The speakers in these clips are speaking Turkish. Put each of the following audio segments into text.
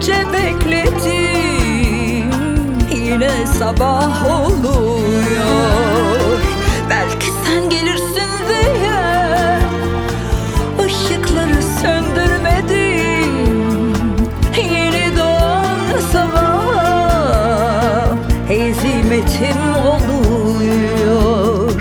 gece bekledim, yine sabah oluyor. Belki sen gelirsin diye ışıkları söndürmedim. Yeni doğan sabah hezimetim oluyor.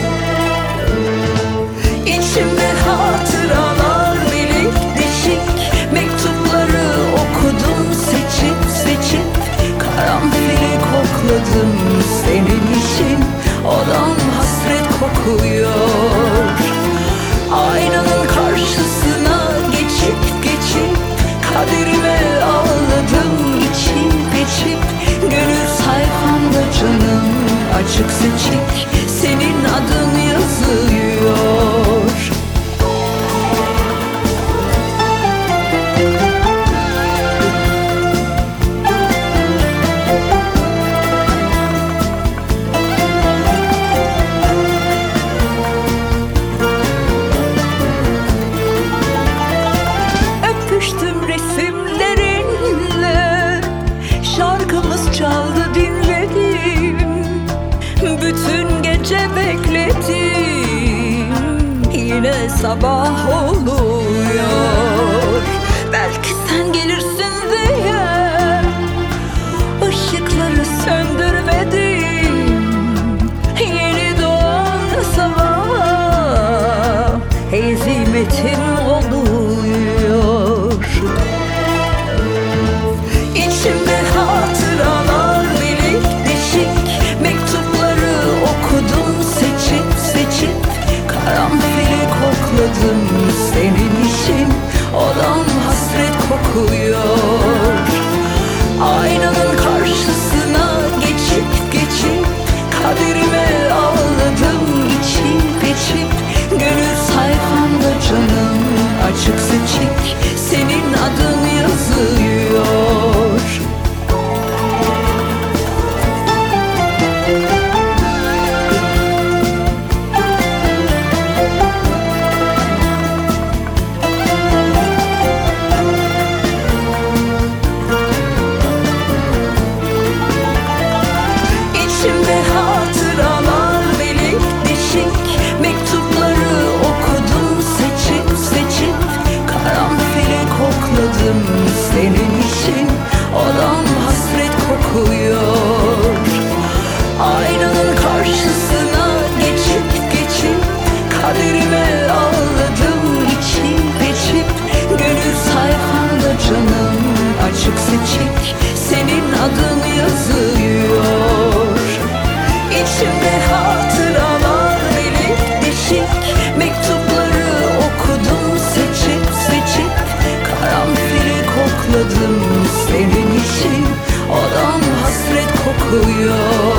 İçimde hatıralar bilik dişik, mektupları okudum seçip seçip. Karanfili kokladım senin için, odam hasret kokuyor. Aynanın karşısına geçip geçip kaderime ağladım içip içip. Gönül sayfamda canım açık seçik, senin adın yazıyor. Öpüştüm resimlerinle, şarkımız çaldı dinledim. Bütün gece bekledim, yine sabah oluyor. Belki sen gelirsin diye ışıkları söndürmedim. Yeni doğan sabah hezimetim oluyor. İçimde hatıralar bilik dişik, mektupları okudum seçip seçip. Karanfili kokladım senin için, odam hasret kokuyor. Aynanın karşısına geçip geçip kaderime ağladım içip içip. Gönül sayfamda canım açık seçik, senin adın yazıyor. İçimde hatıralar bilik dişik, mektupları okudum seçip seçip. Karanfili kokladım senin için, odam hasret kokuyor. Aynanın karşısına geçip geçip kaderime ağladım içip içip. Gönül sayfamda canım açık seçik, senin adın yazıyor. İçimde hatıralar bilik dişik, mektupları okudum seçip seçip. Karanfili kokladım senin için, odam hasret kokuyor.